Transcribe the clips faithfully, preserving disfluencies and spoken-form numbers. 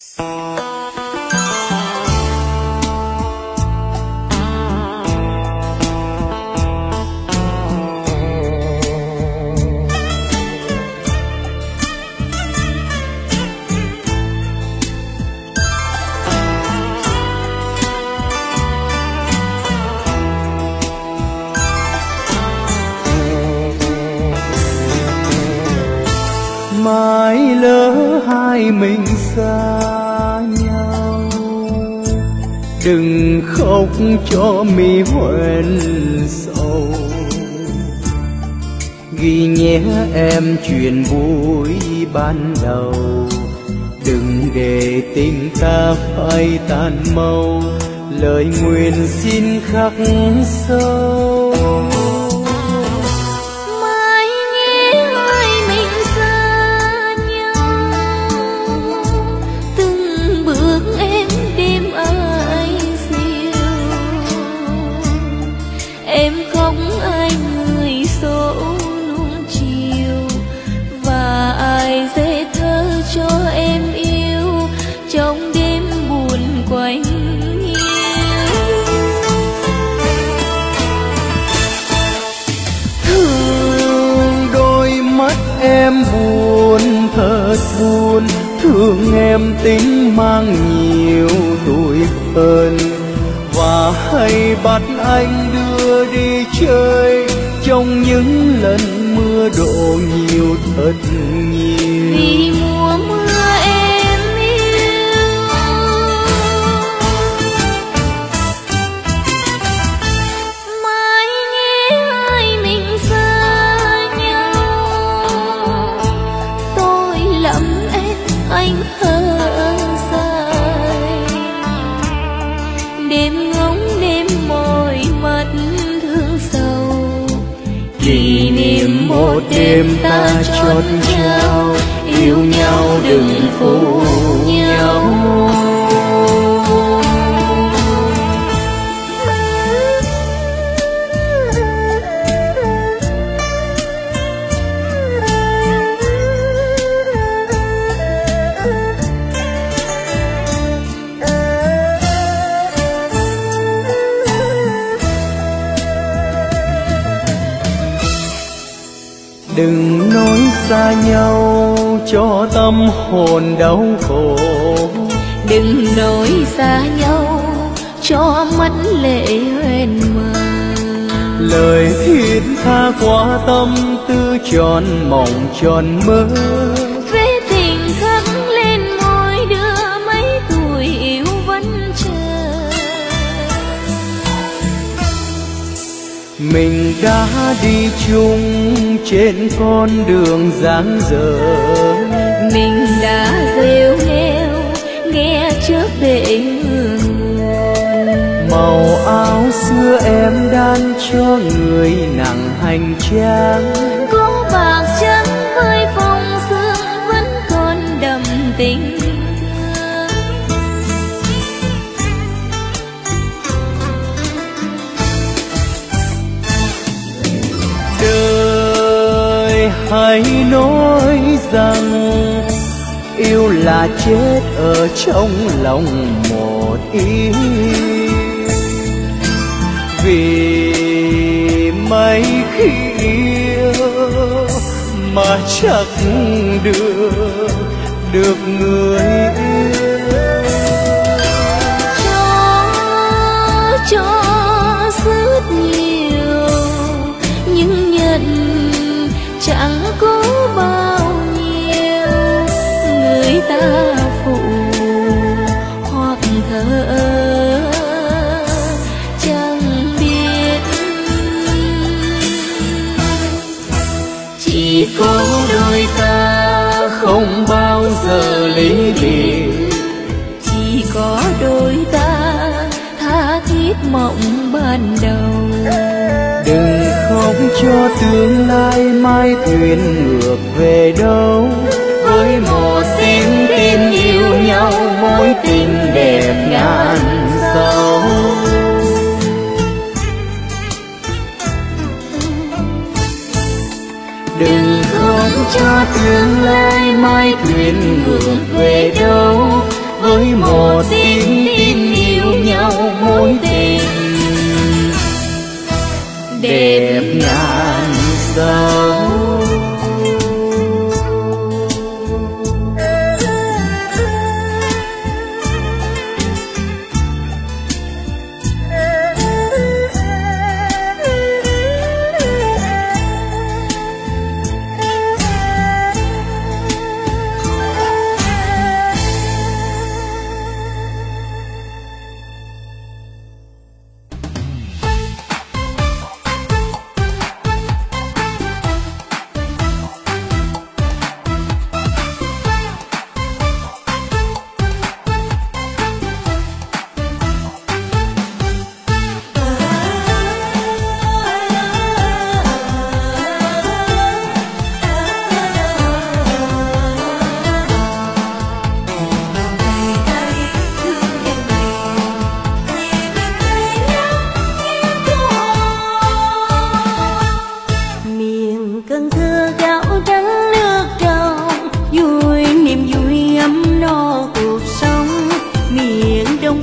Mai lỡ hai mình xa nhau, đừng khóc cho mi hoen sầu. Ghi nhé em chuyện vui ban đầu, đừng để tình ta phai tàn mau, lời nguyện xin khắc sâu. Em buồn thật buồn, thương em tính mang nhiều tuổi hơn, và hay bắt anh đưa đi chơi trong những lần mưa đổ nhiều thật nhiều. Vì mùa mưa em yêu, mai nghe hai mình xa nhau, tôi lầm em anh hờ dài, đêm ngóng đêm mỏi mắt thương sầu. Kỷ niệm một đêm ta chót nhau, yêu nhau đừng phụ nhau. Đừng nói xa nhau cho tâm hồn đau khổ, đừng nói xa nhau cho mắt lệ hoen mờ. Lời thiết tha quá tâm tư tròn mộng tròn mơ, vẽ tình khắc lên môi đưa mấy tuổi yêu vẫn chờ. Mình đã đi chung trên con đường dang dở, mình đã rêu nêu nghe trước để hương nguồn. Màu áo xưa em đan cho người nặng hành trang, có bạc trắng với phong sương vẫn còn đậm tình thương. Đời hãy nói rằng yêu là chết ở trong lòng một ý, vì mấy khi yêu mà chắc được được người yêu. Cho cho rất nhiều nhưng nhận chẳng có bao nhiêu, người ta phụ hoặc thờ chẳng biết. Chỉ có đôi ta không bao giờ ly biệt, chỉ có đôi ta tha thiết mộng ban đầu. Đừng khóc cho tương lai mai thuyền ngược về đâu, với một tiếng tin yêu nhau mối tình đẹp ngàn dấu. Đừng khóc cho tương lai mai thuyền ngược về đâu,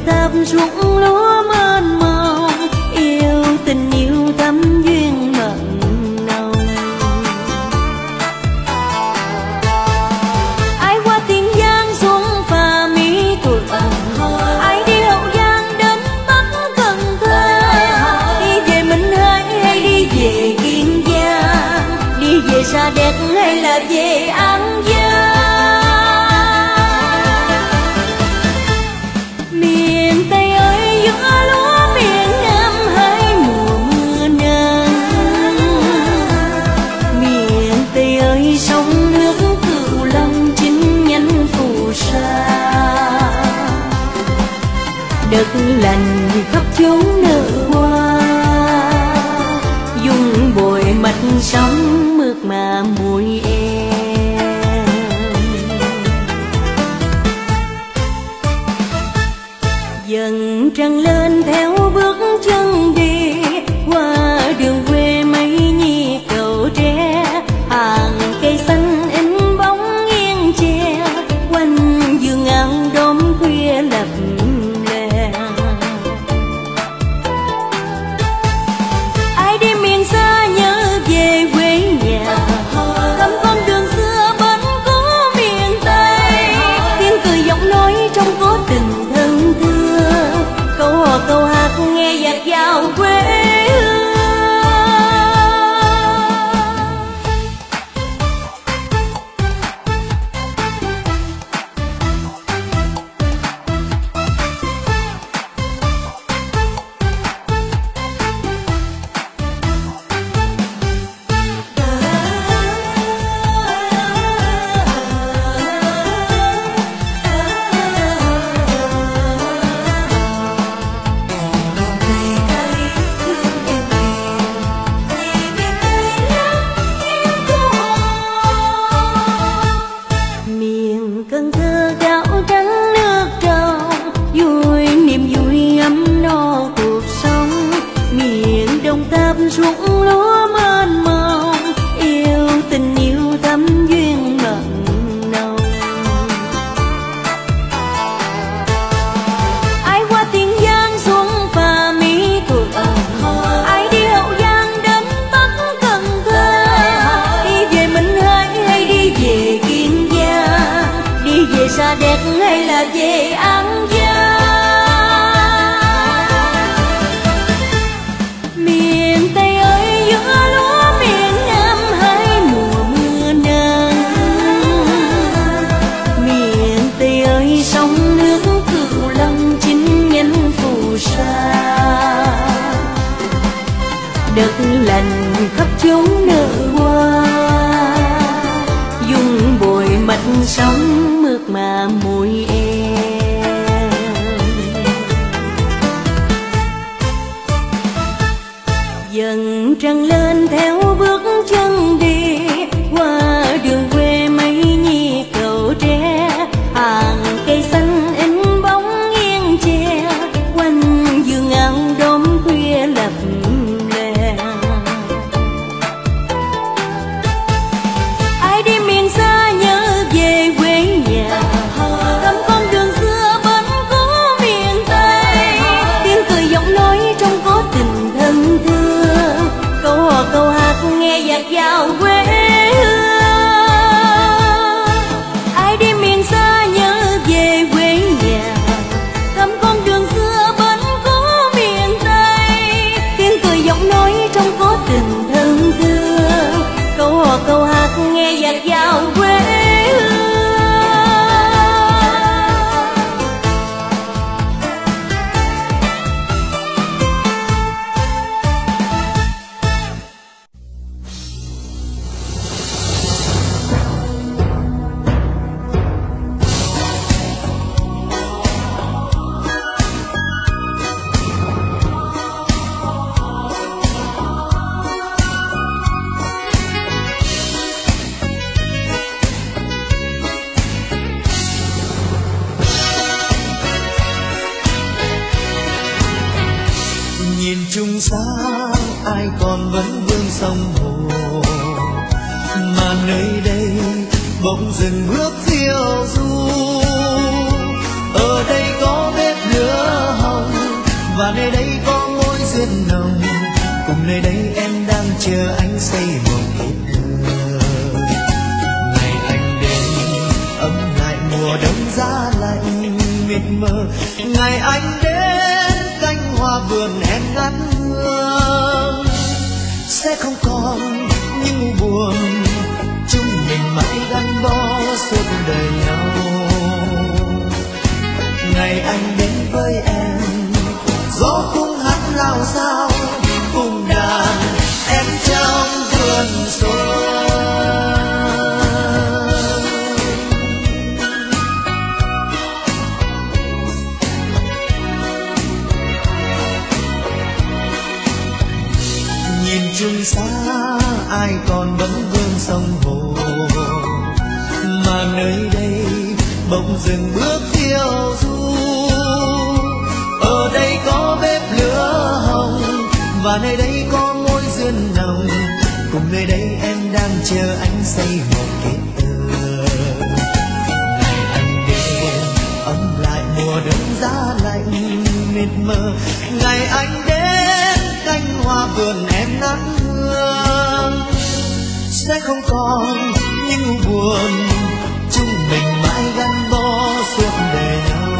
tháp ruộng lúa mênh mông, yêu tình yêu thắm duyên mặn nồng. Ai qua Tiền Giang xuống Phà Mỹ Thuận, ai đi Hậu Giang đến Bắc Cần Thơ, đi về Minh Hải hay đi về Kiên Giang, đi về Sa Đéc hay là về An Giang. Miền Tây ơi giữa lúa miền Nam hai mùa mưa nắng, miền Tây ơi sông nước Cửu Long chính nhánh phù sa, đất lành khắp chốn nở hoa, dung bồi mạch sóng mượt mà mùi em. Dần trăng lên theo bước chân đi, qua đường quê mấy nhi cầu tre, hàng cây xanh in bóng nghiêng tre, quanh vườn áo đốm khuya lập lè. Ai đi miền xa nhớ về quê nhà, thăm con đường xưa bên cũ miền Tây, tiếng cười giọng nói trong có tình thân thương, câu hò câu hát nghe dạt dào quê hương. Miền Cần Thơ gạo trắng nước trong, vui niềm vui ấm no cuộc sống, miền Đồng Tháp ruộng lúa mênh mông, yêu tình yêu thắm duyên mặn nồng. Ai qua Tiền Giang xuống Phà Mỹ Thuận, ai đi Hậu Giang đến Bắc Cần Thơ, đi về Minh Hải hay đi về Kiên Giang, đi về Sa Đéc hay là về An Giang. Miền Tây ơi giữa lúa miền Nam hai mùa mưa nắng, miền Tây ơi sông nước Cửu Long chính nhánh phù sa, đất lành khắp chốn nở hoa, dung bồi mạch sóng mượt mà mùi em. Dần trăng lên theo bước chân đi, qua đường quê mấy nhi cầu tre, hàng cây xanh in bóng nghiêng tre, quanh vườn áo đốm khuya lập lè. Ai đi miền xa nhớ về quê nhà, thăm con đường xưa bên cũ miền Tây, tiếng cười giọng nói trong có tình thân thương, câu hò câu hát nghe dạt dào quê hương. Ai đi miền xa nhớ về quê nhà, thăm con đường xưa bên cũ miền Tây, tiếng cười giọng nói trong có tình thân thương, câu hò câu hát nghe dạt dào quê hương. chung sáng ai còn vẫn vương sông hồ, mà nơi đây bỗng dừng bước diêu du. Ở đây có bếp lửa cùng nơi đây em đang chờ anh xây một ít thơ. Ngày anh đến ấm lại mùa đông giá lạnh mịt mờ, ngày anh đến cánh hoa vườn em ngát hương. Sẽ không còn những buồn, chúng mình mãi gắn bó suốt đời nhau. Ngày anh đến với em, gió cũng hát lao sao cùng đàn em trong vườn xuân. Nhìn chung xa ai còn bóng hương sông hồ, mà nơi đây bỗng dừng bước phiêu du. Ở đây có bếp lửa hồng và nơi đây có môi duyên nồng, cùng nơi đây em đang chờ anh xây một kết tơ. Ngày anh đến ấm lại mùa đông giá lạnh mịt mờ, ngày anh đến cánh hoa vườn em ngát hương. Sẽ không còn những buồn, chúng mình mãi gắn bó suốt đời nhau.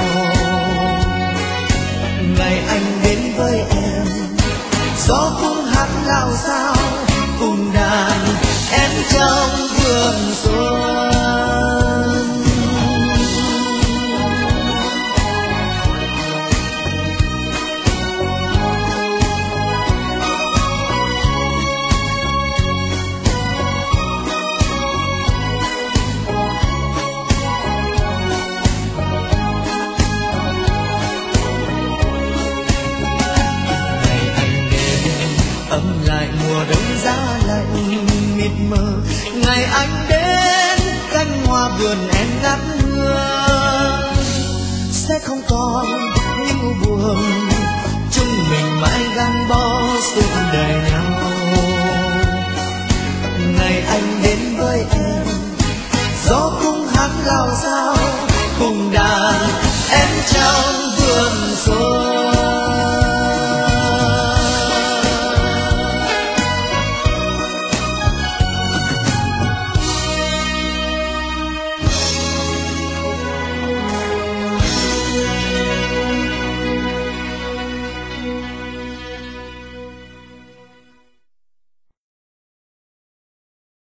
Ngày anh đến với em, gió cũng hát lao sao cùng đàn em trong vườn xuân. Ấm lại mùa đông giá lạnh mịt mờ, ngày anh đến cánh hoa vườn em ngát hương. Sẽ không còn những buồn, chúng mình mãi gắn bó suốt đời nhau. Ngày anh đến với em, gió cũng hát lao sao cùng đàn